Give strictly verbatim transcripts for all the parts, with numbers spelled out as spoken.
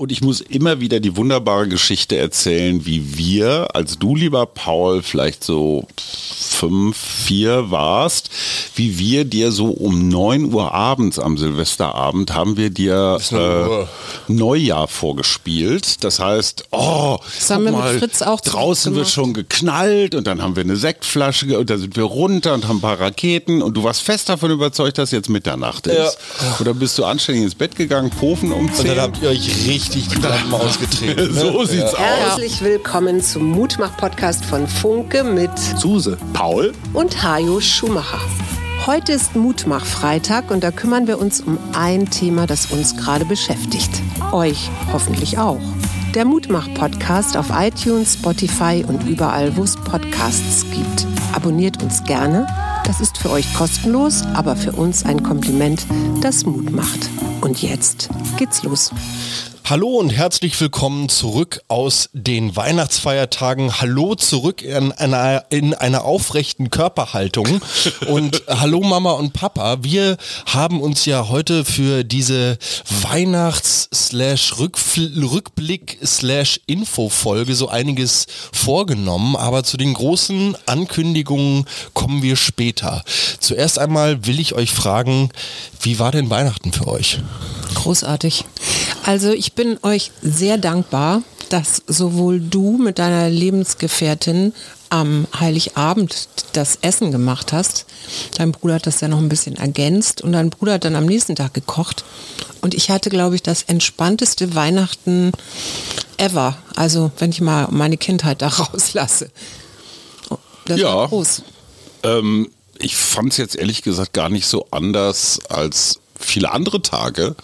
Und ich muss immer wieder die wunderbare Geschichte erzählen, wie wir, als du, lieber Paul, vielleicht so fünf, vier warst, wie wir dir so um neun Uhr abends am Silvesterabend haben wir dir äh, Neujahr vorgespielt. Das heißt, oh, das haben wir mit mal, Fritz auch draußen wird schon geknallt und dann haben wir eine Sektflasche und da sind wir runter und haben ein paar Raketen und du warst fest davon überzeugt, dass jetzt Mitternacht ist. Ja. Oder bist du anständig ins Bett gegangen, Pfofen umziehen? Und dann habt ihr euch richtig die Lampen ausgetreten. So ne? sieht's ja. aus. Herzlich willkommen zum Mutmach-Podcast von Funke mit Suse, Paul und Hajo Schumacher. Heute ist Mutmach-Freitag und da kümmern wir uns um ein Thema, das uns gerade beschäftigt. Euch hoffentlich auch. Der Mutmach-Podcast auf iTunes, Spotify und überall, wo es Podcasts gibt. Abonniert uns gerne. Das ist für euch kostenlos, aber für uns ein Kompliment, das Mut macht. Und jetzt geht's los. Hallo und herzlich willkommen zurück aus den Weihnachtsfeiertagen. Hallo zurück in einer, in einer aufrechten Körperhaltung. Und hallo Mama und Papa. Wir haben uns ja heute für diese Weihnachts-Rückblick-Info-Folge so einiges vorgenommen. Aber zu den großen Ankündigungen kommen wir später. Zuerst einmal will ich euch fragen, wie war denn Weihnachten für euch? Großartig. Also ich bin euch sehr dankbar, dass sowohl du mit deiner Lebensgefährtin am Heiligabend das Essen gemacht hast. Dein Bruder hat das ja noch ein bisschen ergänzt und dein Bruder hat dann am nächsten Tag gekocht. Und ich hatte, glaube ich, das entspannteste Weihnachten ever. Also wenn ich mal meine Kindheit da rauslasse. Das ja. war groß. Ähm, ich fand es jetzt ehrlich gesagt gar nicht so anders als viele andere Tage,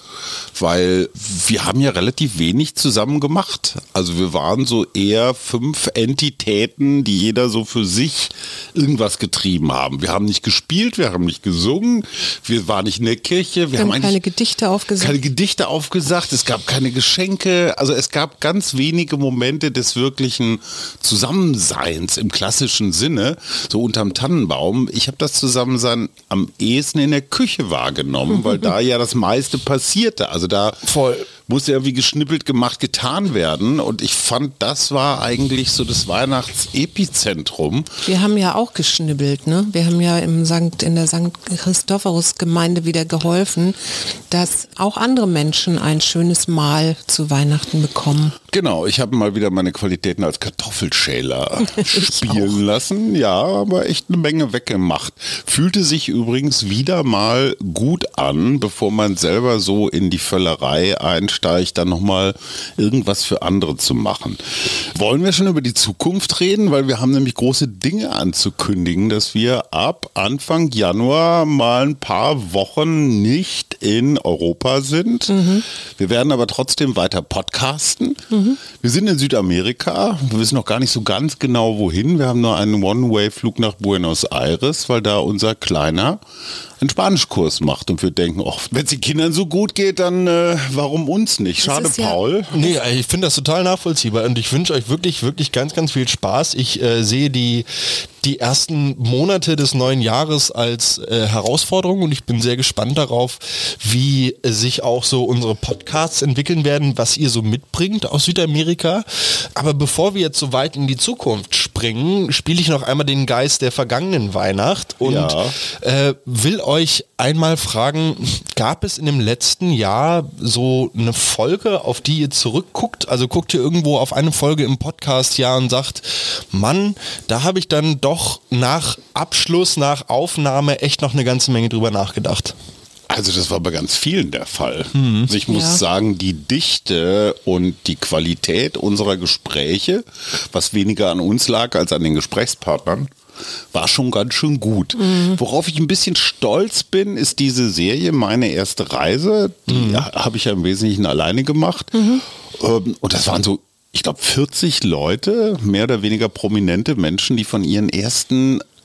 weil wir haben ja relativ wenig zusammen gemacht. Also wir waren so eher fünf Entitäten, die jeder so für sich irgendwas getrieben haben. Wir haben nicht gespielt, wir haben nicht gesungen, wir waren nicht in der Kirche. Wir, wir haben, haben keine Gedichte aufgesagt. Keine Gedichte aufgesagt, es gab keine Geschenke. Also es gab ganz wenige Momente des wirklichen Zusammenseins im klassischen Sinne, so unterm Tannenbaum. Ich habe das Zusammensein am ehesten in der Küche wahrgenommen, weil da ja das meiste passierte. Also da Voll. musste irgendwie geschnippelt, gemacht, getan werden. Und ich fand, das war eigentlich so das Weihnachtsepizentrum. Wir haben ja auch geschnibbelt, ne? Wir haben ja im Sankt, in der Sankt Christophorus-Gemeinde wieder geholfen, dass auch andere Menschen ein schönes Mahl zu Weihnachten bekommen. Genau, ich habe mal wieder meine Qualitäten als Kartoffelschäler spielen lassen. Ja, aber echt eine Menge weggemacht. Fühlte sich übrigens wieder mal gut an, bevor man selber so in die Völlerei einsteigt, dann nochmal irgendwas für andere zu machen. Wollen wir schon über die Zukunft reden? Weil wir haben nämlich große Dinge anzukündigen, dass wir ab Anfang Januar mal ein paar Wochen nicht in Europa sind. Mhm. Wir werden aber trotzdem weiter podcasten. Mhm. Wir sind in Südamerika, wir wissen noch gar nicht so ganz genau wohin. Wir haben nur einen One-Way-Flug nach Buenos Aires, weil da unser Kleiner einen Spanischkurs macht und wir denken, oh, wenn es den Kindern so gut geht, dann äh, warum uns nicht? Schade, ja Paul. Nee, ich finde das total nachvollziehbar und ich wünsche euch wirklich, wirklich ganz, ganz viel Spaß. Ich äh, sehe die, die ersten Monate des neuen Jahres als äh, Herausforderung und ich bin sehr gespannt darauf, wie äh, sich auch so unsere Podcasts entwickeln werden, was ihr so mitbringt aus Südamerika. Aber bevor wir jetzt so weit in die Zukunft springen, spiele ich noch einmal den Geist der vergangenen Weihnacht und ja. äh, will euch einmal fragen, gab es in dem letzten Jahr so eine Folge, auf die ihr zurückguckt? Also guckt ihr irgendwo auf eine Folge im Podcast ja und sagt, Mann, da habe ich dann doch nach Abschluss, nach Aufnahme echt noch eine ganze Menge drüber nachgedacht. Also das war bei ganz vielen der Fall. Mhm. Also ich muss ja. sagen, die Dichte und die Qualität unserer Gespräche, was weniger an uns lag als an den Gesprächspartnern, war schon ganz schön gut. Mhm. Worauf ich ein bisschen stolz bin, ist diese Serie Meine erste Reise. Die mhm. habe ich ja im Wesentlichen alleine gemacht. Mhm. Und das waren so, ich glaube, vierzig Leute, mehr oder weniger prominente Menschen, die von ihren ersten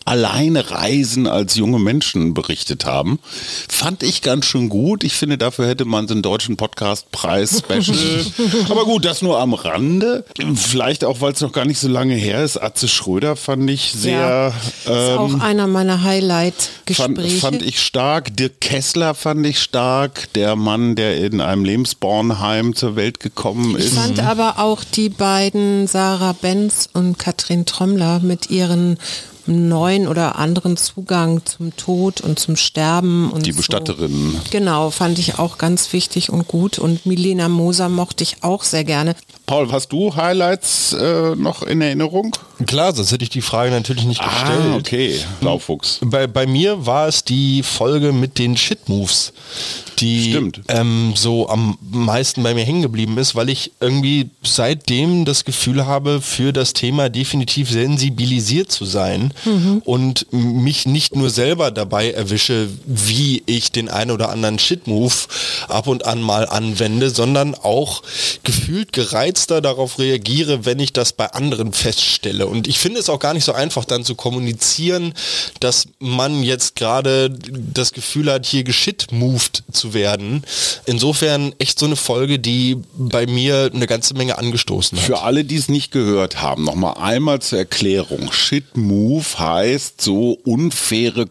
Alleinreisen als junge Menschen berichtet haben. Fand ich ganz schön gut. Ich finde, dafür hätte man so einen deutschen Podcastpreis-Special. Aber gut, das nur am Rande. Vielleicht auch, weil es noch gar nicht so lange her ist. Atze Schröder fand ich sehr... Ja, ist ähm, auch einer meiner Highlight-Gespräche. Fand, fand ich stark. Dirk Kessler fand ich stark. Der Mann, der in einem Lebensbornheim zur Welt gekommen ist. Ich fand aber auch die beiden Sarah Benz und Katrin Trommler mit ihren neuen oder anderen Zugang zum Tod und zum Sterben. Und die Bestatterinnen. So. Genau, fand ich auch ganz wichtig und gut. Und Milena Moser mochte ich auch sehr gerne. Paul, hast du Highlights äh, noch in Erinnerung? Klar, sonst hätte ich die Frage natürlich nicht gestellt. Ah, okay, Blaufuchs. Bei, bei mir war es die Folge mit den Shit-Moves, die ähm, so am meisten bei mir hängen geblieben ist, weil ich irgendwie seitdem das Gefühl habe, für das Thema definitiv sensibilisiert zu sein mhm. und mich nicht nur selber dabei erwische, wie ich den einen oder anderen Shit-Move ab und an mal anwende, sondern auch gefühlt gereizter darauf reagiere, wenn ich das bei anderen feststelle. Und ich finde es auch gar nicht so einfach, dann zu kommunizieren, dass man jetzt gerade das Gefühl hat, hier geschit-moved zu werden. Insofern echt so eine Folge, die bei mir eine ganze Menge angestoßen hat. Für alle, die es nicht gehört haben, nochmal einmal zur Erklärung. Shit-Move heißt so unfaire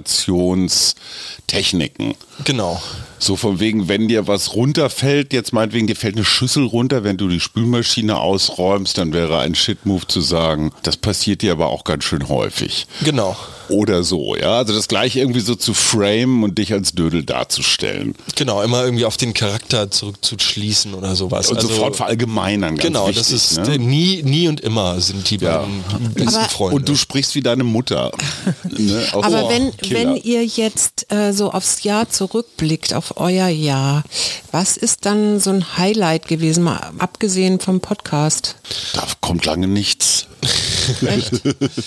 Kommunikationstechniken. Genau. So von wegen, wenn dir was runterfällt, jetzt meinetwegen, dir fällt eine Schüssel runter, wenn du die Spülmaschine ausräumst, dann wäre ein Shit-Move zu sagen, das passiert dir aber auch ganz schön häufig. Genau. Oder so, ja, also das gleiche irgendwie so zu framen und dich als Dödel darzustellen. Genau, immer irgendwie auf den Charakter zurückzuschließen oder sowas. Und also, sofort verallgemeinern, ganz genau, wichtig. Das ist ne? nie, nie und immer sind die ja. beiden besten aber, Freunde. Und du sprichst wie deine Mutter. ne? Auch aber oh, wenn, Killer. wenn ihr jetzt äh, so aufs Jahr zurückblickt, auf euer Jahr, was ist dann so ein Highlight gewesen, mal abgesehen vom Podcast? Da kommt lange nichts. Echt?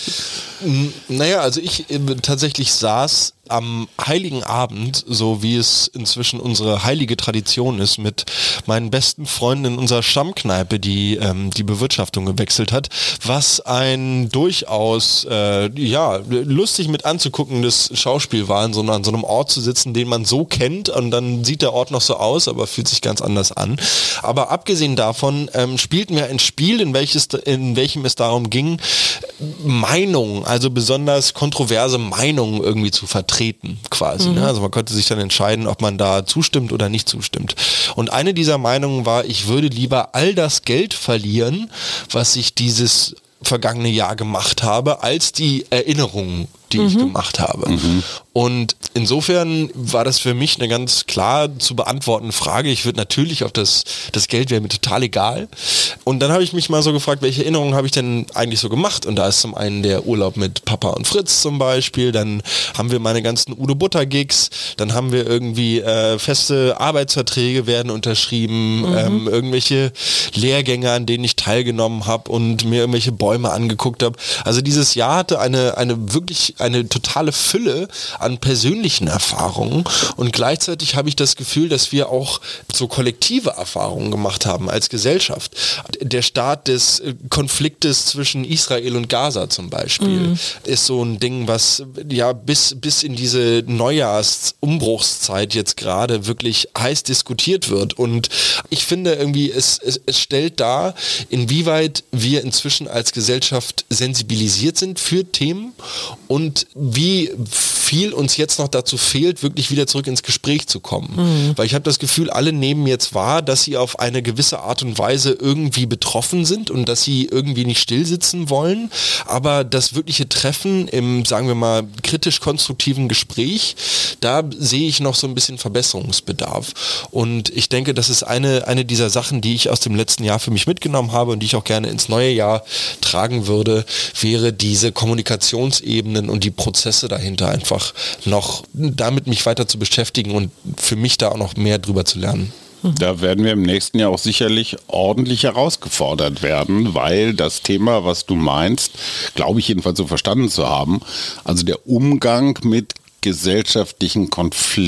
Naja, also ich äh, tatsächlich saß am Heiligen Abend, so wie es inzwischen unsere heilige Tradition ist, mit meinen besten Freunden in unserer Stammkneipe, die ähm, die Bewirtschaftung gewechselt hat, was ein durchaus äh, ja lustig mit anzuguckendes Schauspiel war, in so, an so einem Ort zu sitzen, den man so kennt, und dann sieht der Ort noch so aus, aber fühlt sich ganz anders an. Aber abgesehen davon ähm, spielten wir ein Spiel, in, welches, in welchem es darum ging, Meinungen, also besonders kontroverse Meinungen irgendwie zu vertreten, quasi. Mhm. Ne? Also man konnte sich dann entscheiden, ob man da zustimmt oder nicht zustimmt. Und eine dieser Meinungen war, ich würde lieber all das Geld verlieren, was ich dieses vergangene Jahr gemacht habe, als die Erinnerungen, die mhm. ich gemacht habe. Mhm. Und insofern war das für mich eine ganz klar zu beantwortende Frage. Ich würde natürlich auf das, das Geld wäre mir total egal. Und dann habe ich mich mal so gefragt, welche Erinnerungen habe ich denn eigentlich so gemacht? Und da ist zum einen der Urlaub mit Papa und Fritz zum Beispiel, dann haben wir meine ganzen Udo Butter Gigs, dann haben wir irgendwie äh, feste Arbeitsverträge werden unterschrieben, mhm. ähm, irgendwelche Lehrgänge, an denen ich teilgenommen habe und mir irgendwelche Bäume angeguckt habe. Also dieses Jahr hatte eine, eine wirklich eine totale Fülle an persönlichen Erfahrungen, und gleichzeitig habe ich das Gefühl, dass wir auch so kollektive Erfahrungen gemacht haben als Gesellschaft. Der Start des Konfliktes zwischen Israel und Gaza zum Beispiel mhm. ist so ein Ding, was ja bis, bis in diese Neujahrsumbruchszeit jetzt gerade wirklich heiß diskutiert wird, und ich finde irgendwie, es, es, es stellt dar, inwieweit wir inzwischen als Gesellschaft sensibilisiert sind für Themen und wie viel uns jetzt noch dazu fehlt, wirklich wieder zurück ins Gespräch zu kommen. Mhm. Weil ich habe das Gefühl, alle nehmen jetzt wahr, dass sie auf eine gewisse Art und Weise irgendwie betroffen sind und dass sie irgendwie nicht still sitzen wollen. Aber das wirkliche Treffen im, sagen wir mal, kritisch-konstruktiven Gespräch, da sehe ich noch so ein bisschen Verbesserungsbedarf. Und ich denke, das ist eine, eine dieser Sachen, die ich aus dem letzten Jahr für mich mitgenommen habe und die ich auch gerne ins neue Jahr tragen würde, wäre diese Kommunikationsebenen und die Prozesse dahinter einfach noch damit mich weiter zu beschäftigen und für mich da auch noch mehr drüber zu lernen. Da werden wir im nächsten Jahr auch sicherlich ordentlich herausgefordert werden, weil das Thema, was du meinst, glaube ich jedenfalls so verstanden zu haben, also der Umgang mit gesellschaftlichen Konflikten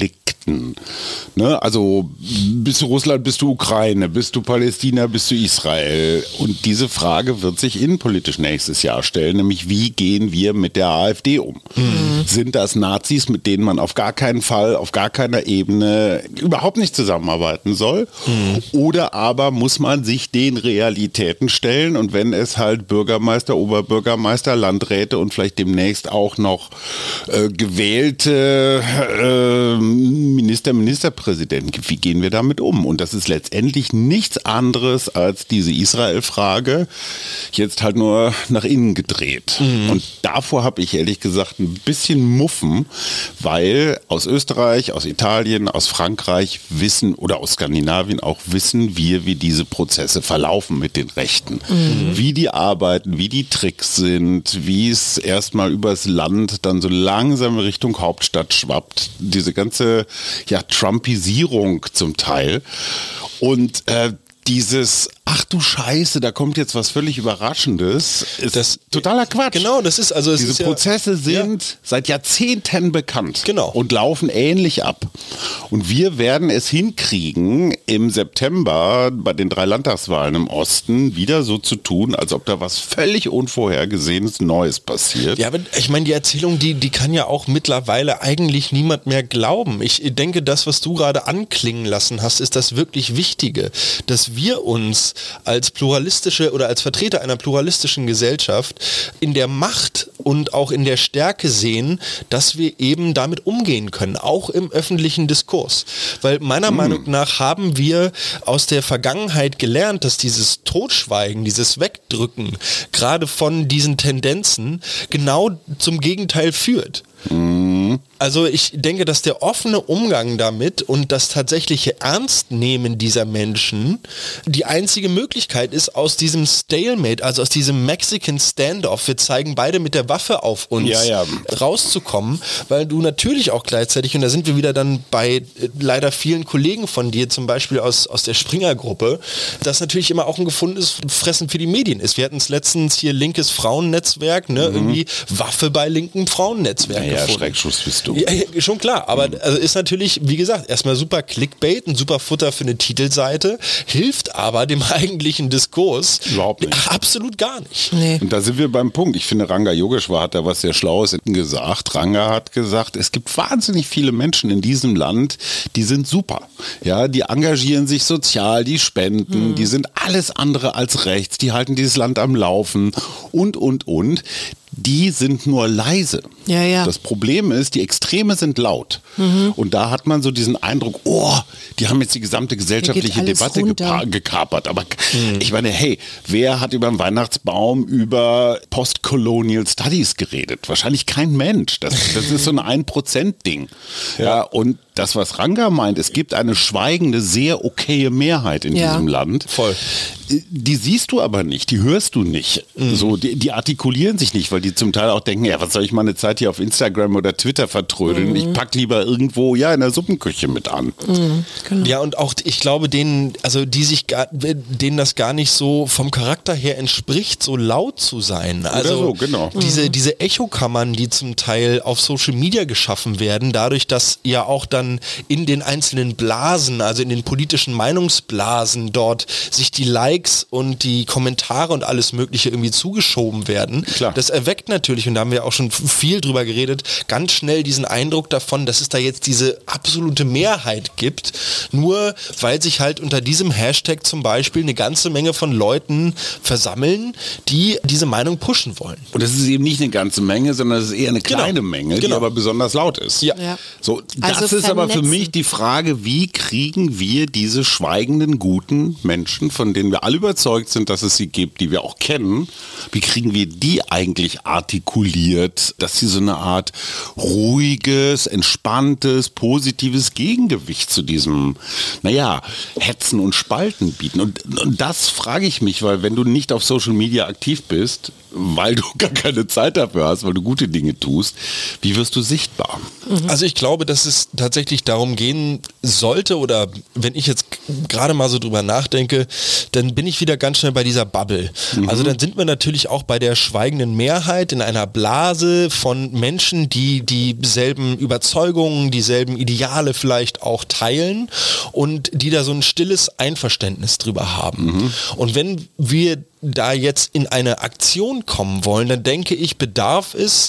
Rechten. Ne? Also bist du Russland, bist du Ukraine, bist du Palästina, bist du Israel? Und diese Frage wird sich innenpolitisch nächstes Jahr stellen, nämlich wie gehen wir mit der AfD um? Mhm. Sind das Nazis, mit denen man auf gar keinen Fall, auf gar keiner Ebene überhaupt nicht zusammenarbeiten soll? Mhm. Oder aber muss man sich den Realitäten stellen und wenn es halt Bürgermeister, Oberbürgermeister, Landräte und vielleicht demnächst auch noch äh, gewählte äh, Minister, Ministerpräsidenten gibt, wie gehen wir damit um? Und das ist letztendlich nichts anderes als diese Israel-Frage, jetzt halt nur nach innen gedreht. Mhm. Und davor habe ich ehrlich gesagt ein bisschen Muffen, weil aus Österreich, aus Italien, aus Frankreich wissen oder aus Skandinavien auch wissen wir, wie diese Prozesse verlaufen mit den Rechten. Mhm. Wie die arbeiten, wie die Tricks sind, wie es erstmal übers Land dann so langsam Richtung Hauptstadt schwappt. Diese ganze ja, Trumpisierung zum Teil. Und äh, dieses, ach du Scheiße, da kommt jetzt was völlig Überraschendes, ist das totaler Quatsch. Genau, das ist also... Es Diese ist Prozesse ja, sind ja. seit Jahrzehnten bekannt genau. und laufen ähnlich ab. Und wir werden es hinkriegen, im September bei den drei Landtagswahlen im Osten wieder so zu tun, als ob da was völlig Unvorhergesehenes Neues passiert. Ja, aber ich meine, die Erzählung, die, die kann ja auch mittlerweile eigentlich niemand mehr glauben. Ich denke, das, was du gerade anklingen lassen hast, ist das wirklich Wichtige, dass wir uns als pluralistische oder als Vertreter einer pluralistischen Gesellschaft in der Macht und auch in der Stärke sehen, dass wir eben damit umgehen können, auch im öffentlichen Diskurs. Weil meiner mm. Meinung nach haben wir aus der Vergangenheit gelernt, dass dieses Totschweigen, dieses Wegdrücken gerade von diesen Tendenzen genau zum Gegenteil führt. Mm. Also ich denke, dass der offene Umgang damit und das tatsächliche Ernstnehmen dieser Menschen die einzige Möglichkeit ist, aus diesem Stalemate, also aus diesem Mexican Standoff, wir zeigen beide mit der Waffe auf uns, ja, ja. rauszukommen, weil du natürlich auch gleichzeitig, und da sind wir wieder dann bei äh, leider vielen Kollegen von dir, zum Beispiel aus, aus der Springer-Gruppe, das natürlich immer auch ein gefundenes Fressen für die Medien ist. Wir hatten es letztens hier linkes Frauennetzwerk, ne, mhm. irgendwie Waffe bei linken Frauennetzwerk ja, gefunden. Ja, Schreckschuss bist du. Ja, schon klar, aber mhm. also ist natürlich, wie gesagt, erstmal super Clickbait, ein super Futter für eine Titelseite, hilft aber dem eigentlichen Diskurs überhaupt nicht. Absolut gar nicht. Nee. Und da sind wir beim Punkt. Ich finde, Ranga Yogeshwar hat da was sehr Schlaues gesagt. Ranga hat gesagt, es gibt wahnsinnig viele Menschen in diesem Land, die sind super. Ja, die engagieren sich sozial, die spenden, mhm. die sind alles andere als rechts, die halten dieses Land am Laufen und, und, und. Die sind nur leise. Ja, ja. Das Problem ist, die Extreme sind laut. Mhm. Und da hat man so diesen Eindruck, oh, die haben jetzt die gesamte gesellschaftliche Debatte gepa- gekapert. Aber mhm. ich meine, hey, wer hat über den Weihnachtsbaum über Post-Colonial Studies geredet? Wahrscheinlich kein Mensch. Das, das ist so ein ein Prozent Ding. Ja. Ja, und das, was Ranga meint, es gibt eine schweigende, sehr okaye Mehrheit in ja. diesem Land. Voll. Die siehst du aber nicht, die hörst du nicht. Mhm. So, die, die artikulieren sich nicht, weil die zum Teil auch denken, ja, was soll ich meine Zeit hier auf Instagram oder Twitter vertrödeln? Mhm. Ich pack lieber irgendwo, ja, in der Suppenküche mit an. Mhm, genau. Ja, und auch, ich glaube, denen, also die sich gar, denen das gar nicht so vom Charakter her entspricht, so laut zu sein. Also oder so, genau. Diese, diese Echokammern, die zum Teil auf Social Media geschaffen werden, dadurch, dass ja auch dann in den einzelnen Blasen, also in den politischen Meinungsblasen dort sich die Likes und die Kommentare und alles Mögliche irgendwie zugeschoben werden. Klar. Das erweckt natürlich, und da haben wir auch schon viel drüber geredet, ganz schnell diesen Eindruck davon, dass es da jetzt diese absolute Mehrheit gibt, nur weil sich halt unter diesem Hashtag zum Beispiel eine ganze Menge von Leuten versammeln, die diese Meinung pushen wollen. Und das ist eben nicht eine ganze Menge, sondern es ist eher eine kleine genau. Menge, genau. die aber besonders laut ist. Ja. Ja. So, das also ist aber für mich die Frage, wie kriegen wir diese schweigenden, guten Menschen, von denen wir alle überzeugt sind, dass es sie gibt, die wir auch kennen, wie kriegen wir die eigentlich artikuliert, dass sie so eine Art ruhiges, entspanntes, positives Gegengewicht zu diesem, naja, Hetzen und Spalten bieten. Und, und das frage ich mich, weil wenn du nicht auf Social Media aktiv bist, weil du gar keine Zeit dafür hast, weil du gute Dinge tust. Wie wirst du sichtbar? Also ich glaube, dass es tatsächlich darum gehen sollte, oder wenn ich jetzt gerade mal so drüber nachdenke, dann bin ich wieder ganz schnell bei dieser Bubble. Mhm. Also dann sind wir natürlich auch bei der schweigenden Mehrheit in einer Blase von Menschen, die dieselben Überzeugungen, dieselben Ideale vielleicht auch teilen und die da so ein stilles Einverständnis drüber haben. Mhm. Und wenn wir da jetzt in eine Aktion kommen wollen, dann denke ich, bedarf es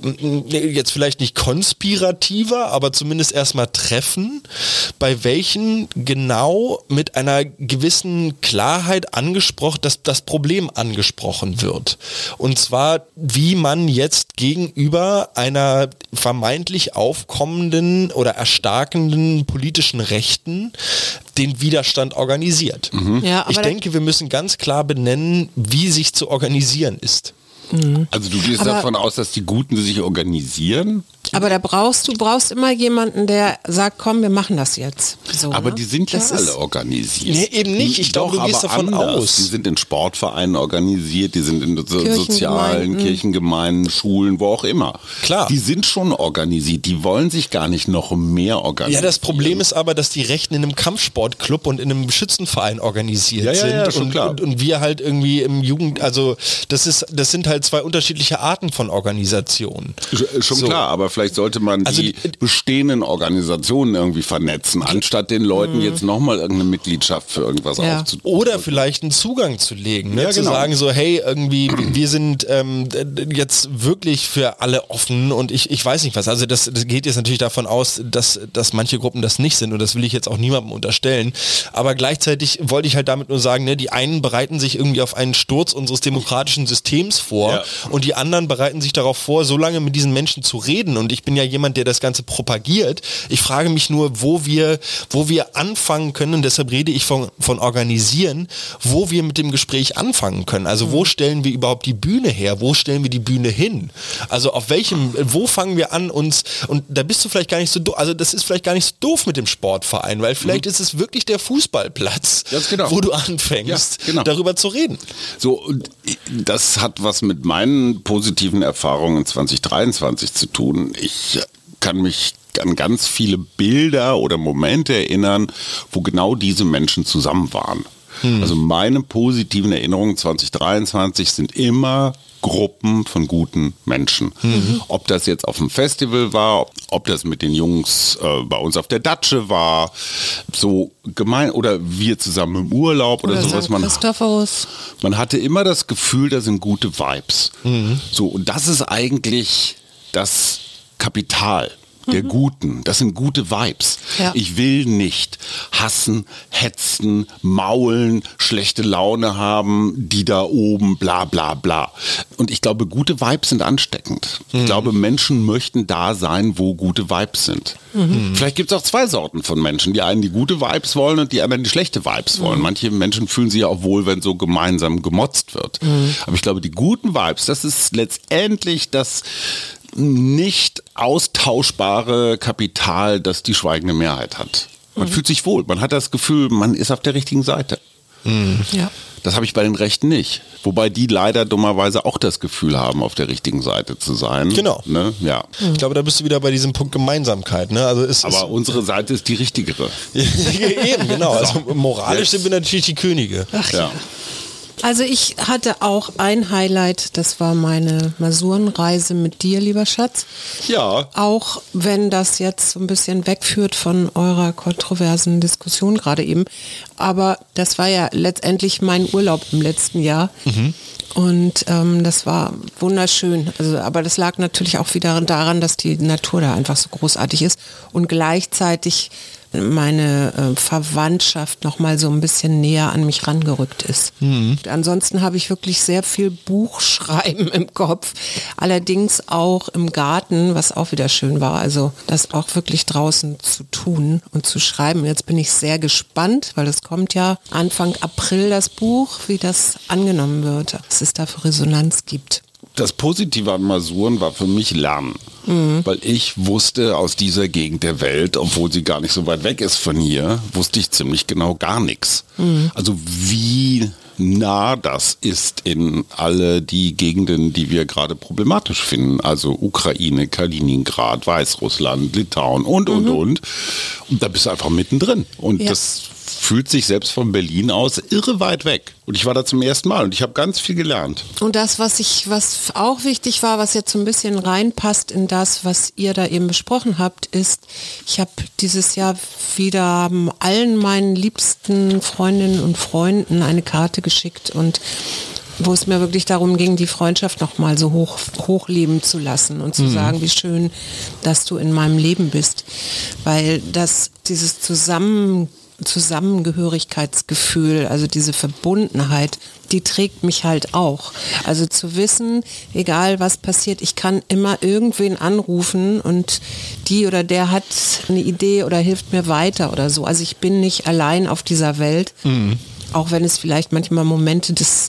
jetzt vielleicht nicht konspirativer, aber zumindest erstmal Treffen, bei welchen genau mit einer gewissen Klarheit angesprochen, dass das Problem angesprochen wird. Und zwar, wie man jetzt gegenüber einer vermeintlich aufkommenden oder erstarkenden politischen Rechten den Widerstand organisiert. Mhm. Ja, ich denke, wir müssen ganz klar benennen, wie sich zu organisieren ist. Mhm. Also du gehst aber davon aus, dass die Guten sich organisieren? Aber da brauchst du brauchst immer jemanden, der sagt, komm, wir machen das jetzt. So, aber ne? die sind ja das alle organisiert. Nee, eben nicht. Ich glaube, du gehst davon anders. aus. Die sind in Sportvereinen organisiert, die sind in so sozialen Kirchengemeinden, Schulen, wo auch immer. Klar. Die sind schon organisiert. Die wollen sich gar nicht noch mehr organisieren. Ja, das Problem ist aber, dass die Rechten in einem Kampfsportclub und in einem Schützenverein organisiert ja, ja, sind. Ja, schon und, klar. Und, und wir halt irgendwie im Jugend, also das ist, das sind halt zwei unterschiedliche Arten von Organisationen. Schon so. Klar, aber vielleicht sollte man also, die bestehenden Organisationen irgendwie vernetzen, anstatt den Leuten jetzt nochmal irgendeine Mitgliedschaft für irgendwas ja. aufzutun. Oder vielleicht einen Zugang zu legen, ne? Ja, zu genau. sagen so, hey, irgendwie, wir sind ähm, jetzt wirklich für alle offen und ich, ich weiß nicht was. Also das, das geht jetzt natürlich davon aus, dass, dass manche Gruppen das nicht sind und das will ich jetzt auch niemandem unterstellen. Aber gleichzeitig wollte ich halt damit nur sagen, ne, die einen bereiten sich irgendwie auf einen Sturz unseres demokratischen Systems vor ja. und die anderen bereiten sich darauf vor, so lange mit diesen Menschen zu reden. Und ich bin ja jemand, der das Ganze propagiert. Ich frage mich nur, wo wir, wo wir anfangen können, und deshalb rede ich von, von organisieren, wo wir mit dem Gespräch anfangen können. Also wo stellen wir überhaupt die Bühne her? Wo stellen wir die Bühne hin? Also auf welchem, wo fangen wir an uns, und da bist du vielleicht gar nicht so doof, also das ist vielleicht gar nicht so doof mit dem Sportverein, weil vielleicht mhm. ist es wirklich der Fußballplatz, genau. wo du anfängst, ja, genau. darüber zu reden. So, und das hat was mit meinen positiven Erfahrungen zwanzig dreiundzwanzig zu tun. Ich kann mich an ganz viele Bilder oder Momente erinnern, wo genau diese Menschen zusammen waren. Hm. Also meine positiven Erinnerungen zwanzig dreiundzwanzig sind immer Gruppen von guten Menschen. Mhm. Ob das jetzt auf dem Festival war, ob das mit den Jungs äh, bei uns auf der Datsche war, so gemein, oder wir zusammen im Urlaub oder, oder sowas. Man, man hatte immer das Gefühl, da sind gute Vibes. Mhm. So, und das ist eigentlich das Kapital der mhm. Guten. Das sind gute Vibes. Ja. Ich will nicht hassen, hetzen, maulen, schlechte Laune haben, die da oben, bla bla bla. Und ich glaube, gute Vibes sind ansteckend. Mhm. Ich glaube, Menschen möchten da sein, wo gute Vibes sind. Mhm. Vielleicht gibt es auch zwei Sorten von Menschen. Die einen, die gute Vibes wollen, und die anderen, die schlechte Vibes wollen. Mhm. Manche Menschen fühlen sich auch wohl, wenn so gemeinsam gemotzt wird. Mhm. Aber ich glaube, die guten Vibes, das ist letztendlich das nicht austauschbare Kapital, das die schweigende Mehrheit hat. Man mhm. fühlt sich wohl, man hat das Gefühl, man ist auf der richtigen Seite. Mhm. Ja. Das habe ich bei den Rechten nicht. Wobei die leider dummerweise auch das Gefühl haben, auf der richtigen Seite zu sein. Genau. Ne? Ja. Ich glaube, da bist du wieder bei diesem Punkt Gemeinsamkeit. Ne? Also es Aber ist unsere Seite ist die richtigere. Eben, genau. Also moralisch sind wir natürlich die Könige. Ach ja. Also ich hatte auch ein Highlight, das war meine Masurenreise mit dir, lieber Schatz. Ja. Auch wenn das jetzt so ein bisschen wegführt von eurer kontroversen Diskussion gerade eben. Aber das war ja letztendlich mein Urlaub im letzten Jahr. Mhm. Und ähm, das war wunderschön. Also, aber das lag natürlich auch wieder daran, dass die Natur da einfach so großartig ist. Und gleichzeitig meine äh, Verwandtschaft noch mal so ein bisschen näher an mich rangerückt ist. Mhm. Ansonsten habe ich wirklich sehr viel Buchschreiben im Kopf, allerdings auch im Garten, was auch wieder schön war, also das auch wirklich draußen zu tun und zu schreiben. Jetzt bin ich sehr gespannt, weil es kommt ja Anfang April das Buch, wie das angenommen wird, was es da für Resonanz gibt. Das Positive an Masuren war für mich Lernen, mhm. weil ich wusste aus dieser Gegend der Welt, obwohl sie gar nicht so weit weg ist von hier, wusste ich ziemlich genau gar nichts. Mhm. Also wie nah das ist in alle die Gegenden, die wir gerade problematisch finden. Also Ukraine, Kaliningrad, Weißrussland, Litauen und, und, mhm. und. Und da bist du einfach mittendrin. Und ja. das fühlt sich selbst von Berlin aus irre weit weg. Und ich war da zum ersten Mal und ich habe ganz viel gelernt. Und das, was ich, was auch wichtig war, was jetzt so ein bisschen reinpasst in das, was ihr da eben besprochen habt, ist, ich habe dieses Jahr wieder allen meinen liebsten Freundinnen und Freunden eine Karte geschickt und wo es mir wirklich darum ging, die Freundschaft noch mal so hoch, hochleben zu lassen und zu mhm. sagen, wie schön, dass du in meinem Leben bist. Weil das, dieses Zusammen Zusammengehörigkeitsgefühl, also diese Verbundenheit, die trägt mich halt auch. Also zu wissen, egal was passiert, ich kann immer irgendwen anrufen und die oder der hat eine Idee oder hilft mir weiter oder so. Also ich bin nicht allein auf dieser Welt. Mhm. Auch wenn es vielleicht manchmal Momente des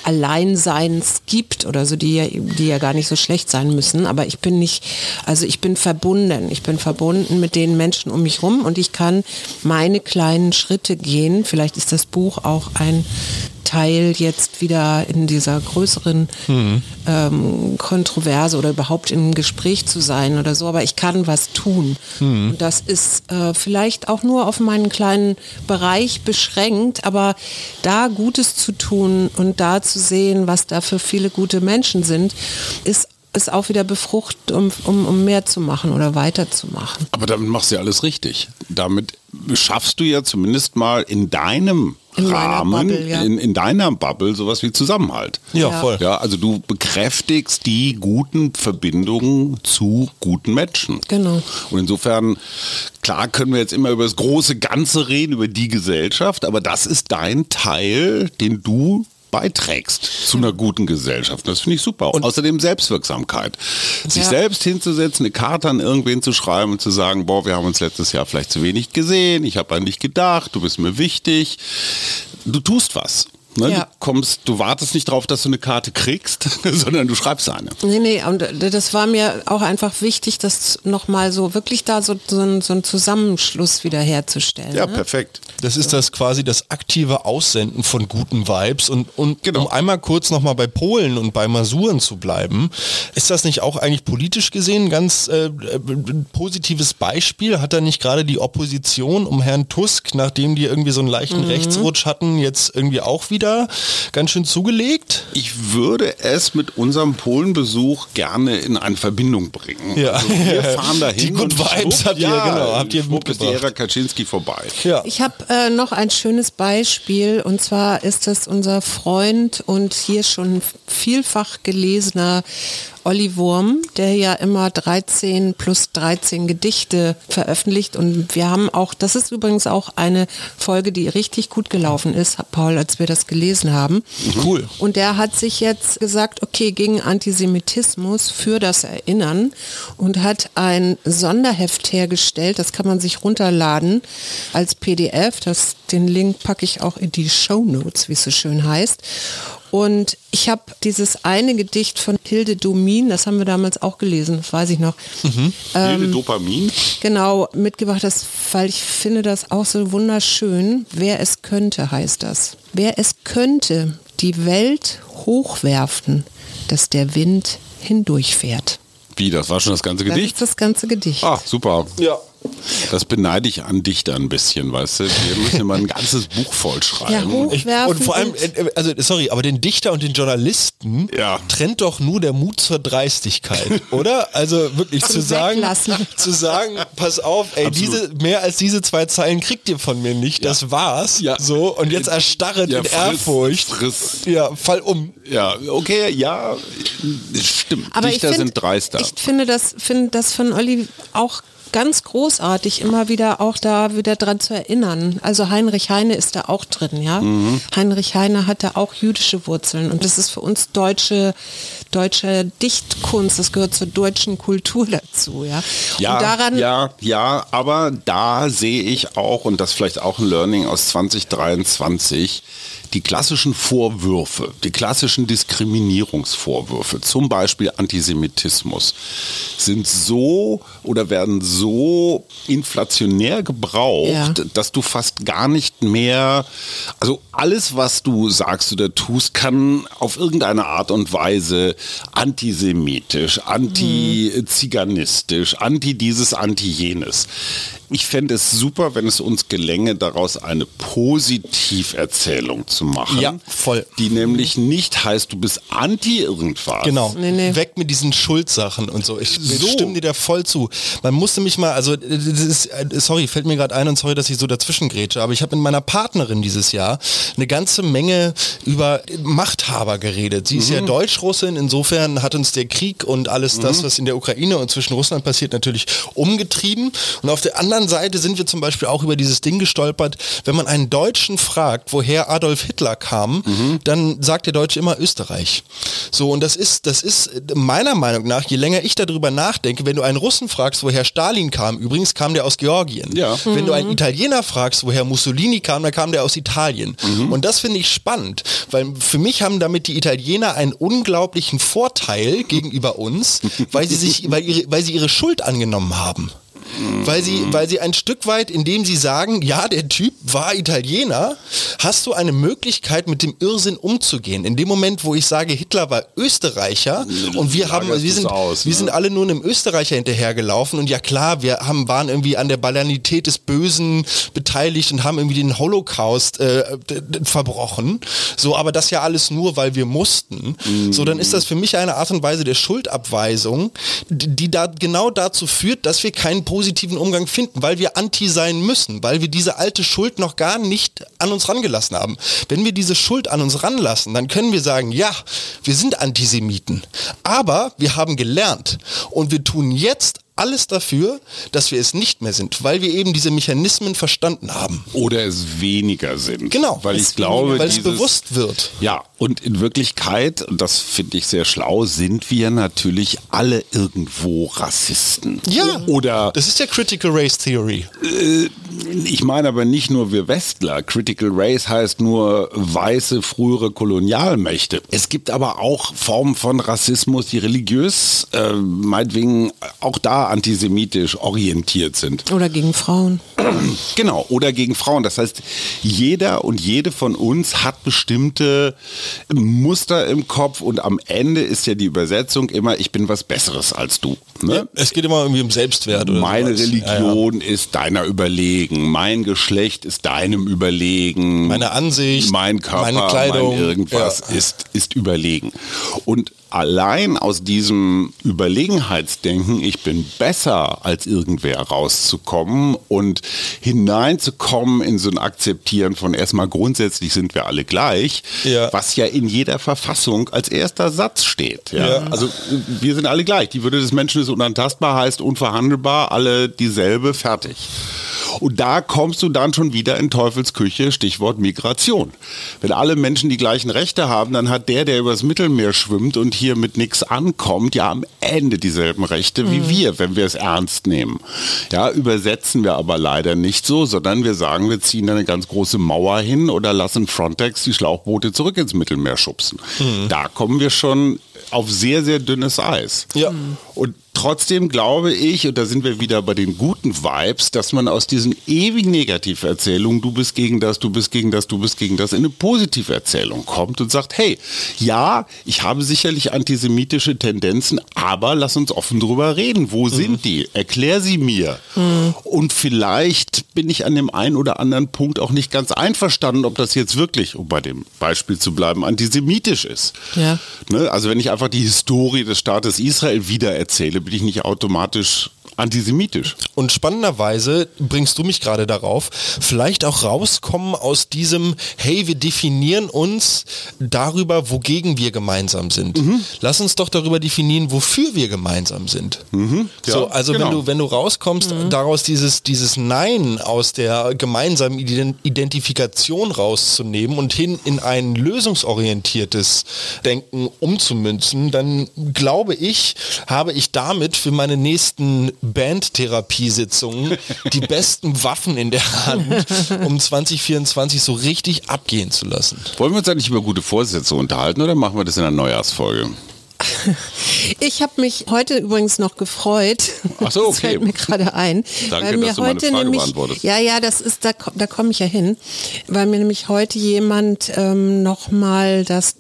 Alleinseins gibt oder so, die ja, die ja gar nicht so schlecht sein müssen. Aber ich bin nicht, also ich bin verbunden. Ich bin verbunden mit den Menschen um mich rum und ich kann meine kleinen Schritte gehen. Vielleicht ist das Buch auch ein Teil jetzt wieder in dieser größeren mhm. ähm, Kontroverse oder überhaupt im Gespräch zu sein oder so, aber ich kann was tun. Mhm. Und das ist äh, vielleicht auch nur auf meinen kleinen Bereich beschränkt, aber da Gutes zu tun und da zu sehen, was da für viele gute Menschen sind, ist ist auch wieder befruchtend, um, um, um mehr zu machen oder weiterzumachen. Aber damit machst du ja alles richtig. Damit schaffst du ja zumindest mal in deinem in Rahmen, Bubble, ja. in, in deiner Bubble sowas wie Zusammenhalt. Ja, ja, voll. Ja, also du bekräftigst die guten Verbindungen zu guten Menschen. Genau. Und insofern, klar können wir jetzt immer über das große Ganze reden, über die Gesellschaft, aber das ist dein Teil, den du beiträgst zu einer guten Gesellschaft. Das finde ich super. Und außerdem Selbstwirksamkeit. Sich ja. selbst hinzusetzen, eine Karte an irgendwen zu schreiben und zu sagen, boah, wir haben uns letztes Jahr vielleicht zu wenig gesehen, ich habe an dich gedacht, du bist mir wichtig. Du tust was. Ne? Ja. Du kommst, du wartest nicht darauf, dass du eine Karte kriegst, sondern du schreibst eine. Nee, nee, und das war mir auch einfach wichtig, das nochmal so wirklich da so, so, ein, so einen Zusammenschluss wieder herzustellen. Ja, ne? perfekt. Das ist das quasi das aktive Aussenden von guten Vibes und, und genau. um einmal kurz nochmal bei Polen und bei Masuren zu bleiben, ist das nicht auch eigentlich politisch gesehen ein ganz äh, positives Beispiel? Hat da nicht gerade die Opposition um Herrn Tusk, nachdem die irgendwie so einen leichten mhm. Rechtsrutsch hatten, jetzt irgendwie auch wieder ganz schön zugelegt? Ich würde es mit unserem Polenbesuch gerne in eine Verbindung bringen. Ja. Also wir fahren dahin. Die Good Vibes habt ihr, ja, genau, habt ihr mitgebracht. Ist die Ära Kaczynski vorbei. Ja. Ich habe äh, noch ein schönes Beispiel und zwar ist das unser Freund und hier schon vielfach gelesener Olli Wurm, der ja immer dreizehn plus dreizehn Gedichte veröffentlicht und wir haben auch, das ist übrigens auch eine Folge, die richtig gut gelaufen ist, Paul, als wir das gelesen haben. Cool. Und der hat sich jetzt gesagt, okay, gegen Antisemitismus für das Erinnern und hat ein Sonderheft hergestellt, das kann man sich runterladen als P D F, das, den Link packe ich auch in die Shownotes, wie es so schön heißt. Und ich habe dieses eine Gedicht von Hilde Domin, das haben wir damals auch gelesen, das weiß ich noch. Mhm. Ähm, Hilde Dopamin? Genau, mitgebracht, das, weil ich finde das auch so wunderschön. Wer es könnte, heißt das. Wer es könnte, die Welt hochwerfen, dass der Wind hindurchfährt. Wie, das war schon das ganze Gedicht? Das ist das ganze Gedicht. Ach, super. Ja. Das beneide ich an Dichter ein bisschen, weißt du? Wir müssen immer ein ganzes Buch voll schreiben. Ja, hochwerfen und vor allem, also sorry, aber den Dichter und den Journalisten ja. trennt doch nur der Mut zur Dreistigkeit, oder? Also wirklich zu sagen, zu sagen, pass auf, ey, diese, mehr als diese zwei Zeilen kriegt ihr von mir nicht, ja. das war's. Ja. So, und jetzt erstarret ja, in friss, Ehrfurcht. Friss. Ja, fall um. Ja, okay, ja, stimmt. Aber Dichter ich find, sind dreister. Ich finde das, finde das von Olli auch ganz großartig, immer wieder auch da wieder dran zu erinnern. Also Heinrich Heine ist da auch drin, ja. Mhm. Heinrich Heine hatte auch jüdische Wurzeln und das ist für uns deutsche, deutsche Dichtkunst, das gehört zur deutschen Kultur dazu, ja. Ja, und daran ja, ja, aber da sehe ich auch, und das vielleicht auch ein Learning aus zwanzig dreiundzwanzig, die klassischen Vorwürfe, die klassischen Diskriminierungsvorwürfe, zum Beispiel Antisemitismus, sind so oder werden so inflationär gebraucht, ja. dass du fast gar nicht mehr, also alles, was du sagst oder tust, kann auf irgendeine Art und Weise antisemitisch, anti-ziganistisch, anti dieses, anti jenes. Ich fände es super, wenn es uns gelänge, daraus eine Positiverzählung zu machen. Ja, voll. Die nämlich nicht heißt, du bist anti irgendwas. Genau. Nee, nee. Weg mit diesen Schuldsachen und so. Ich So. stimme dir da voll zu. Man musste mich mal, also das ist, sorry, fällt mir gerade ein und sorry, dass ich so dazwischen grätsche, aber ich habe mit meiner Partnerin dieses Jahr eine ganze Menge über Machthaber geredet. Sie ist mhm. ja Deutsch-Russin, insofern hat uns der Krieg und alles mhm. das, was in der Ukraine und zwischen Russland passiert, natürlich umgetrieben. Und auf der anderen Seite sind wir zum Beispiel auch über dieses Ding gestolpert, wenn man einen Deutschen fragt, woher Adolf Hitler kam, mhm. dann sagt der Deutsche immer Österreich. So, und das ist, das ist meiner Meinung nach, je länger ich darüber nachdenke, wenn du einen Russen fragst, woher Stalin kam, übrigens kam der aus Georgien. Ja. Mhm. Wenn du einen Italiener fragst, woher Mussolini kam, dann kam der aus Italien. Mhm. Und das finde ich spannend, weil für mich haben damit die Italiener einen unglaublichen Vorteil gegenüber uns, weil sie sich, weil ihre, weil sie ihre Schuld angenommen haben. Weil sie, weil sie ein Stück weit, indem sie sagen, ja, der Typ war Italiener, hast du eine Möglichkeit, mit dem Irrsinn umzugehen. In dem Moment, wo ich sage, Hitler war Österreicher und wir haben, wir sind, aus, wir ne? sind alle nur einem Österreicher hinterhergelaufen und ja klar, wir haben, waren irgendwie an der Banalität des Bösen beteiligt und haben irgendwie den Holocaust äh, verbrochen. So, aber das ja alles nur, weil wir mussten. Mhm. So, dann ist das für mich eine Art und Weise der Schuldabweisung, die, die da genau dazu führt, dass wir keinen positiven Umgang finden, weil wir anti sein müssen, weil wir diese alte Schuld noch gar nicht an uns rangelassen haben. Wenn wir diese Schuld an uns ranlassen, dann können wir sagen, ja, wir sind Antisemiten, aber wir haben gelernt und wir tun jetzt alles dafür, dass wir es nicht mehr sind, weil wir eben diese Mechanismen verstanden haben. Oder es weniger sind. Genau. Weil ich glaube, weil dieses, es bewusst wird. Ja, und in Wirklichkeit, und das finde ich sehr schlau, sind wir natürlich alle irgendwo Rassisten. Ja. Oder das ist ja Critical Race Theory. Äh, ich meine aber nicht nur wir Westler. Critical Race heißt nur weiße, frühere Kolonialmächte. Es gibt aber auch Formen von Rassismus, die religiös, äh, meinetwegen auch da antisemitisch orientiert sind. Oder gegen Frauen. Genau, oder gegen Frauen. Das heißt, jeder und jede von uns hat bestimmte Muster im Kopf und am Ende ist ja die Übersetzung immer, ich bin was Besseres als du. Ne? Ja, es geht immer irgendwie um Selbstwert. Oder Meine sowas. Religion ja, ja. ist deiner überlegen, mein Geschlecht ist deinem überlegen. Meine Ansicht, mein Körper, meine Kleidung, mein irgendwas ja. ist, ist überlegen. Und allein aus diesem Überlegenheitsdenken, ich bin besser als irgendwer rauszukommen und hineinzukommen in so ein Akzeptieren von erstmal grundsätzlich sind wir alle gleich, ja. was ja in jeder Verfassung als erster Satz steht. Ja? Ja. Also wir sind alle gleich. Die Würde des Menschen ist unantastbar, heißt unverhandelbar, alle dieselbe, fertig. Und da kommst du dann schon wieder in Teufelsküche, Stichwort Migration. Wenn alle Menschen die gleichen Rechte haben, dann hat der, der übers Mittelmeer schwimmt und hier mit nichts ankommt, ja am Ende dieselben Rechte mhm. wie wir, wenn wir es ernst nehmen. Ja, übersetzen wir aber leider nicht so, sondern wir sagen, wir ziehen da eine ganz große Mauer hin oder lassen Frontex die Schlauchboote zurück ins Mittelmeer schubsen. Mhm. Da kommen wir schon auf sehr, sehr dünnes Eis. Ja. Und trotzdem glaube ich, und da sind wir wieder bei den guten Vibes, dass man aus diesen ewigen Negativerzählungen, du bist gegen das, du bist gegen das, du bist gegen das, in eine Positiverzählung kommt und sagt, hey, ja, ich habe sicherlich antisemitische Tendenzen, aber lass uns offen drüber reden. Wo mhm. sind die? Erklär sie mir. Mhm. Und vielleicht bin ich an dem einen oder anderen Punkt auch nicht ganz einverstanden, ob das jetzt wirklich, um bei dem Beispiel zu bleiben, antisemitisch ist. Ja. Ne? Also wenn ich einfach die Historie des Staates Israel wiedererzähle, bin ich nicht automatisch antisemitisch. Und spannenderweise bringst du mich gerade darauf, vielleicht auch rauskommen aus diesem, hey, wir definieren uns darüber, wogegen wir gemeinsam sind. Mhm. Lass uns doch darüber definieren, wofür wir gemeinsam sind. Mhm. Ja, so, also genau. wenn du, wenn du rauskommst, mhm. daraus dieses, dieses Nein aus der gemeinsamen Identifikation rauszunehmen und hin in ein lösungsorientiertes Denken umzumünzen, dann glaube ich, habe ich damit für meine nächsten Bandtherapiesitzungen die besten Waffen in der Hand, um zwanzig vierundzwanzig so richtig abgehen zu lassen. Wollen wir uns eigentlich über gute Vorsätze unterhalten oder machen wir das in der Neujahrsfolge? Ich habe mich heute übrigens noch gefreut. Ach so, okay. Das fällt mir gerade ein. Danke, weil mir dass du meine heute Frage nämlich, beantwortest. Ja, ja, das ist, da, da komme ich ja hin, weil mir nämlich heute jemand ähm, nochmal das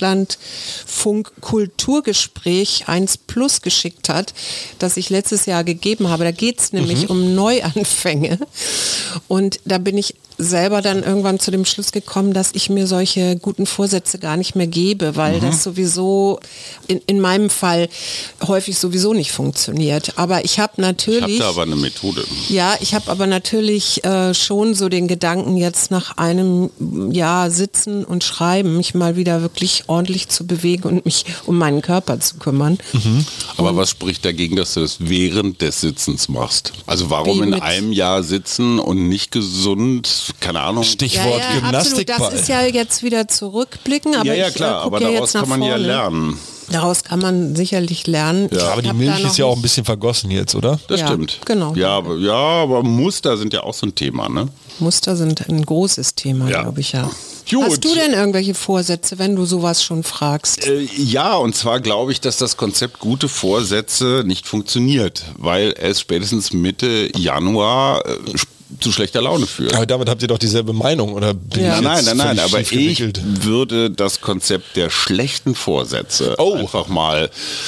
Deutschlandfunk-Kulturgespräch eins plus geschickt hat, das ich letztes Jahr gegeben habe. Da geht es nämlich mhm. um Neuanfänge. Und da bin ich selber dann irgendwann zu dem Schluss gekommen, dass ich mir solche guten Vorsätze gar nicht mehr gebe, weil mhm. das sowieso in, in meinem Fall häufig sowieso nicht funktioniert. Aber ich habe natürlich... Ich habe da aber eine Methode. Ja, ich habe aber natürlich äh, schon so den Gedanken, jetzt nach einem Jahr sitzen und schreiben, mich mal wieder wirklich ordentlich zu bewegen und mich um meinen Körper zu kümmern. Mhm. Aber und was spricht dagegen, dass du das während des Sitzens machst? Also warum in einem Jahr sitzen und nicht gesund... Keine Ahnung. Stichwort ja, ja, Gymnastikball. Absolut. Das ist ja jetzt wieder zurückblicken, aber ja, ja, ich klar, äh, aber ja daraus jetzt kann man vorne. ja lernen. Daraus kann man sicherlich lernen. Ja, aber die Milch ist ja auch ein bisschen vergossen jetzt, oder? Das ja, stimmt. Genau. Ja aber, ja, aber Muster sind ja auch so ein Thema, ne? Muster sind ein großes Thema, ja. glaube ich, ja. Gut. Hast du denn irgendwelche Vorsätze, wenn du sowas schon fragst? Äh, ja, und zwar glaube ich, dass das Konzept gute Vorsätze nicht funktioniert, weil es spätestens Mitte Januar äh, zu schlechter Laune führt. Aber damit habt ihr doch dieselbe Meinung, oder bin Ja. ich Nein, jetzt nein, nein, nein, völlig aber schief ich gewickelt? würde das Konzept der schlechten Vorsätze Oh. einfach mal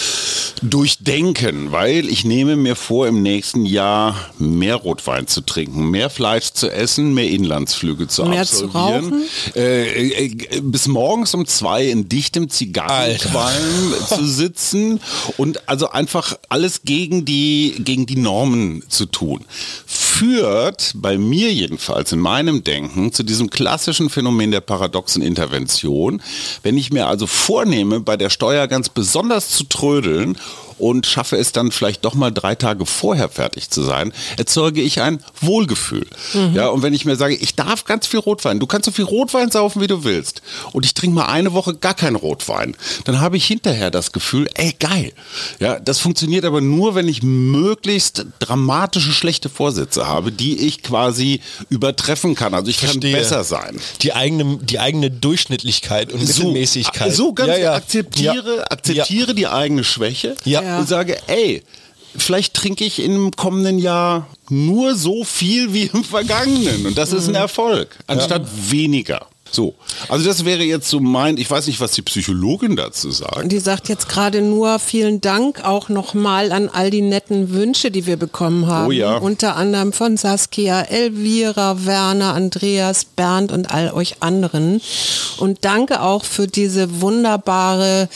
durchdenken, weil ich nehme mir vor, im nächsten Jahr mehr Rotwein zu trinken, mehr Fleisch zu essen, mehr Inlandsflüge zu Mehr zu absolvieren, rauchen? äh, äh, bis morgens um zwei in dichtem Zigarrenqualm zu sitzen und also einfach alles gegen die, gegen die Normen zu tun. Führt bei mir jedenfalls in meinem Denken zu diesem klassischen Phänomen der paradoxen Intervention. Wenn ich mir also vornehme, bei der Steuer ganz besonders zu trödeln und schaffe es dann vielleicht doch mal drei Tage vorher fertig zu sein, erzeuge ich ein Wohlgefühl. Mhm. Ja, und wenn ich mir sage, ich darf ganz viel Rotwein, du kannst so viel Rotwein saufen, wie du willst, und ich trinke mal eine Woche gar keinen Rotwein, dann habe ich hinterher das Gefühl, ey, geil. Ja, das funktioniert aber nur, wenn ich möglichst dramatische, schlechte Vorsätze habe, die ich quasi übertreffen kann. Also ich Verstehe. kann besser sein. Die eigene, die eigene Durchschnittlichkeit und So, Mittelmäßigkeit. So ganz ja, ja. akzeptiere, ja. akzeptiere die eigene Schwäche. Ja. Ja. Und sage, ey, vielleicht trinke ich im kommenden Jahr nur so viel wie im vergangenen. Und das ist ein Erfolg, anstatt ja. weniger. So, also das wäre jetzt so mein, ich weiß nicht, was die Psychologin dazu sagt. Die sagt jetzt gerade nur vielen Dank auch nochmal an all die netten Wünsche, die wir bekommen haben. Oh ja. Unter anderem von Saskia, Elvira, Werner, Andreas, Bernd und all euch anderen. Und danke auch für diese wunderbare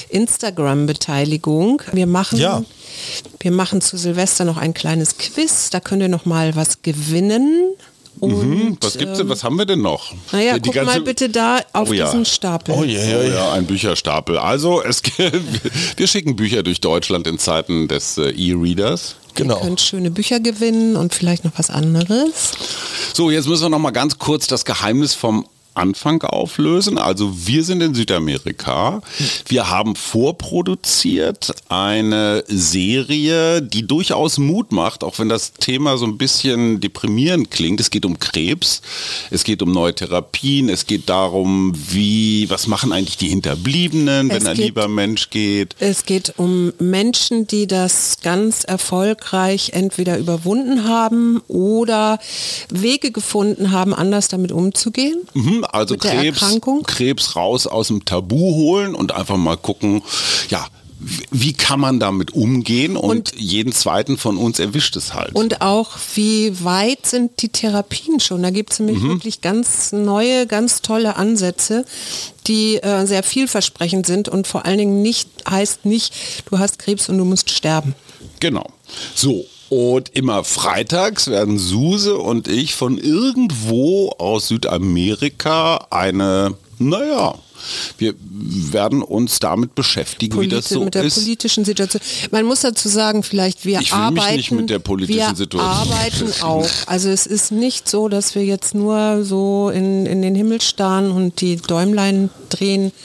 Instagram-Beteiligung. Wir machen... Ja. Wir machen zu Silvester noch ein kleines Quiz. Da könnt ihr noch mal was gewinnen. Und, Mhm, was gibt's denn, was haben wir denn noch? Naja, Die guck ganze- mal bitte da auf Oh ja. diesen Stapel. Oh ja, ja, Oh ja. ja, ein Bücherstapel. Also es, wir schicken Bücher durch Deutschland in Zeiten des äh, E-Readers. Genau. Ihr könnt schöne Bücher gewinnen und vielleicht noch was anderes. So, jetzt müssen wir noch mal ganz kurz das Geheimnis vom Anfang auflösen. Also wir sind in Südamerika. Wir haben vorproduziert eine Serie, die durchaus Mut macht, auch wenn das Thema so ein bisschen deprimierend klingt. Es geht um Krebs, es geht um neue Therapien, es geht darum, wie, was machen eigentlich die Hinterbliebenen, wenn Es ein geht- lieber Mensch geht. Es geht um Menschen, die das ganz erfolgreich entweder überwunden haben oder Wege gefunden haben, anders damit umzugehen. Mhm, also Mit der Krebs, Erkrankung? Krebs raus aus dem Tabu holen und einfach mal gucken, ja, wie- wie kann man damit umgehen und, Und- jeden zweiten von uns erwischt es halt. Und auch, wie weit sind die Therapien schon? Da gibt es nämlich Mhm. wirklich ganz neue, ganz tolle Ansätze, die äh, sehr vielversprechend sind und vor allen Dingen nicht, heißt nicht, du hast Krebs und du musst sterben. Genau. So. Und immer freitags werden Suse und ich von irgendwo aus Südamerika eine, naja, wir werden uns damit beschäftigen, wie das Politi- so mit der ist. politischen Situation. Man muss dazu sagen, vielleicht wir Ich will mich arbeiten, nicht mit der politischen wir Situation arbeiten beschäftigen. auch. Also es ist nicht so, dass wir jetzt nur so in, in den Himmel starren und die Däumlein drehen,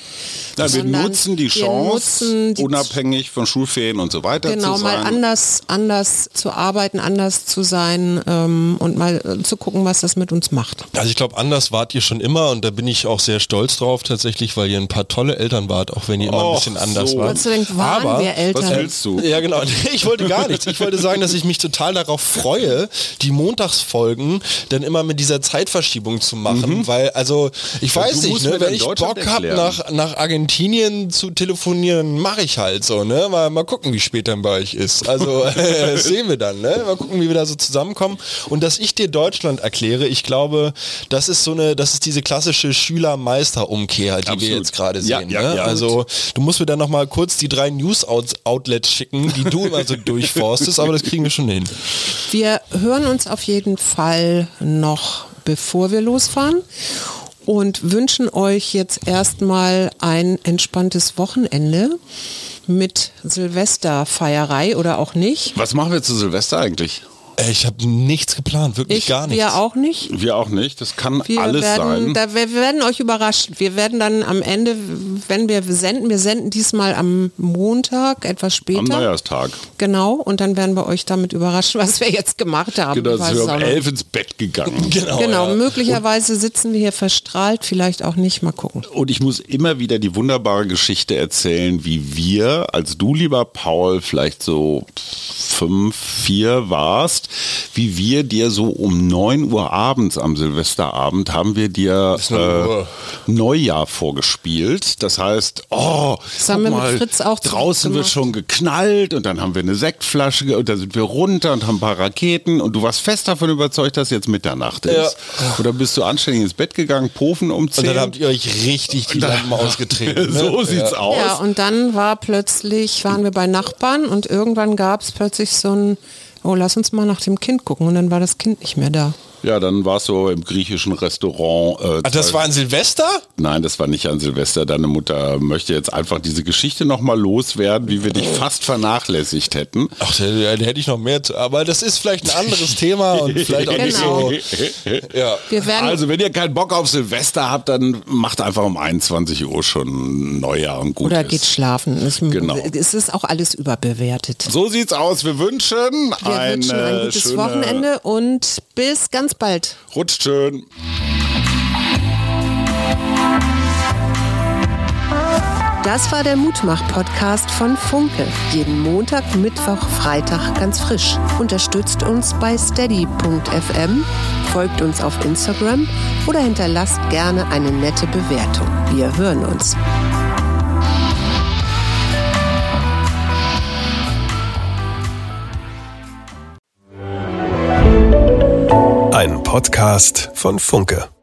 Ja, wir nutzen die wir Chance, nutzen die unabhängig von Schulferien und so weiter Genau, zu sein. mal anders, anders zu arbeiten, anders zu sein ähm, und mal äh, zu gucken, was das mit uns macht. Also ich glaube, anders wart ihr schon immer und da bin ich auch sehr stolz drauf tatsächlich, weil ihr ein paar tolle Eltern wart, auch wenn ihr immer ein bisschen Och, anders so. wart. Gott sei Dank waren Aber, wir Eltern. Was willst du? Ja, genau. Ich wollte gar nichts. Ich wollte sagen, dass ich mich total darauf freue, die Montagsfolgen dann immer mit dieser Zeitverschiebung zu machen, mhm. weil, also, ich Ja, weiß du nicht, musst ne, mir wenn dann ich Deutschland Bock habe, erklären. nach, nach Argentinien zu telefonieren, mache ich halt so, ne? Mal, mal gucken, wie spät dann bei euch ist. Also, äh, das sehen wir dann, ne? Mal gucken, wie wir da so zusammenkommen. Und dass ich dir Deutschland erkläre, ich glaube, das ist so eine, das ist diese klassische Schüler-Meister-Umkehr, die Absolut. wir jetzt gerade Ja, sehen. ja, ne? ja. Also, du musst mir dann nochmal kurz die drei News-Outlets schicken, die du immer so durchforstest, aber das kriegen wir schon hin. Wir hören uns auf jeden Fall noch, bevor wir losfahren und wünschen euch jetzt erstmal ein entspanntes Wochenende mit Silvesterfeierei oder auch nicht. Was machen wir zu Silvester eigentlich? Ich habe nichts geplant, wirklich Ich, gar nichts. wir auch nicht. Wir auch nicht. Das kann Wir alles werden, sein. Da, wir, wir werden euch überraschen. Wir werden dann am Ende, wenn wir senden, wir senden diesmal am Montag, etwas später. Am Neujahrstag. Genau, und dann werden wir euch damit überraschen, was wir jetzt gemacht haben. Genau, Ich weiß sind es wir auch um noch elf ins Bett gegangen. Genau, Genau, ja. möglicherweise sitzen wir hier verstrahlt, vielleicht auch nicht, mal gucken. Und ich muss immer wieder die wunderbare Geschichte erzählen, wie wir, als du, lieber Paul, vielleicht so fünf, vier warst, wie wir dir so um neun Uhr abends am Silvesterabend haben wir dir ist eine Uhr. äh, Neujahr vorgespielt. Das heißt, oh, Das haben guck wir mit mal, Fritz auch draußen wird gemacht. schon geknallt und dann haben wir eine Sektflasche ge- und dann sind wir runter und haben ein paar Raketen und du warst fest davon überzeugt, dass jetzt Mitternacht ist. Ja. Oder bist du anständig ins Bett gegangen, Pofen um Und zehn? dann habt ihr euch richtig die Lampen ausgetreten. Ne? So sieht's ja. aus. Ja, und dann war plötzlich, waren wir bei Nachbarn und irgendwann gab es plötzlich so ein, oh, lass uns mal nach dem Kind gucken und dann war das Kind nicht mehr da. Ja, dann warst du im griechischen Restaurant. Äh, Ach, das war ein Silvester? Nein, das war nicht an Silvester. Deine Mutter möchte jetzt einfach diese Geschichte nochmal loswerden, wie wir dich fast vernachlässigt hätten. Ach, da, da hätte ich noch mehr zu, aber das ist vielleicht ein anderes Thema und vielleicht auch Genau. nicht so. Ja. Wir werden, Also, wenn ihr keinen Bock auf Silvester habt, dann macht einfach um einundzwanzig Uhr schon Neujahr und gut oder ist. geht schlafen. Es, Genau. es ist auch alles überbewertet. So sieht's aus. Wir wünschen, Wir ein, wünschen ein äh, gutes schöne- Wochenende und bis ganz bald. Rutscht schön. Das war der Mutmach-Podcast von Funke. Jeden Montag, Mittwoch, Freitag ganz frisch. Unterstützt uns bei steady punkt f m, folgt uns auf Instagram oder hinterlasst gerne eine nette Bewertung. Wir hören uns. Ein Podcast von Funke.